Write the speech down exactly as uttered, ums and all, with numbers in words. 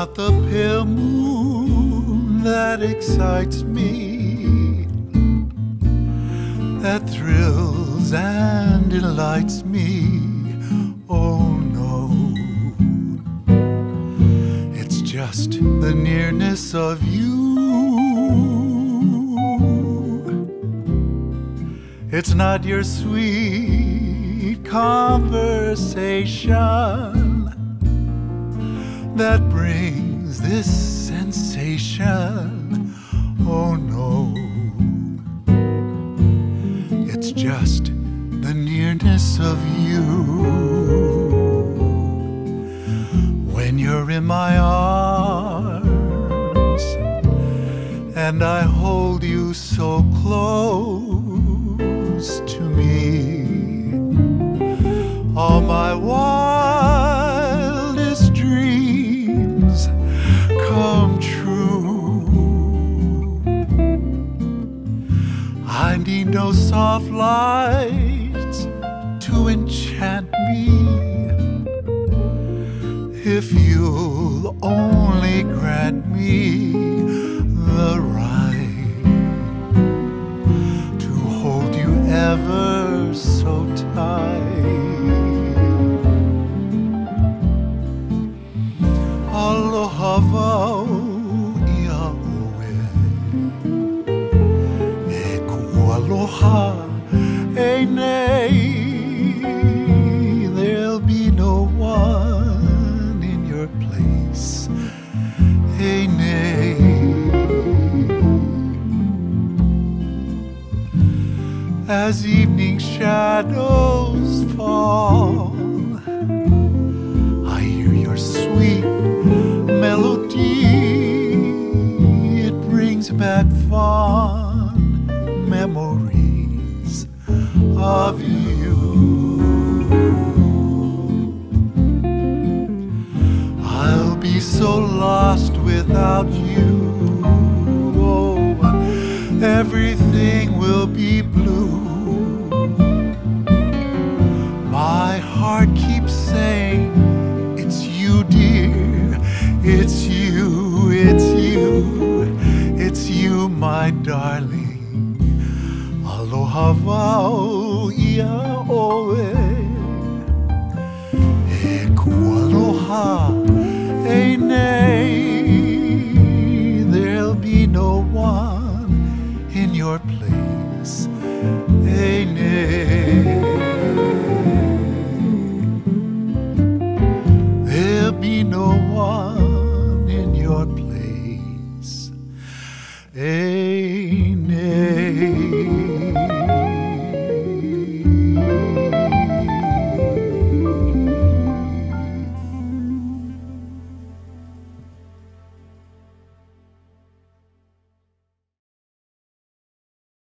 about the pale moon that excites me, that thrills and delights me. Oh no, it's just the nearness of you. It's not your sweet conversation that brings this sensation. Oh no, it's just the nearness of you. When you're in my arms and I hold you so close to me, all my wildest dreams come true. I need no soft lights to enchant me, if you'll only grant me the right to hold you ever so tight. Aloha wau ia oe, e kualoha e nei. There'll be no one in your place, e nei. As evening shadows fall, I hear your sweet melody. It brings back fond memories of you. I'll be so lost without you. Oh, everything will be blue. My heart keeps saying, it's you, dear. It's you, it's you, it's you, my darling. Aloha wau ia oe, e kualoha e nei. There'll be no one in your place, e nei.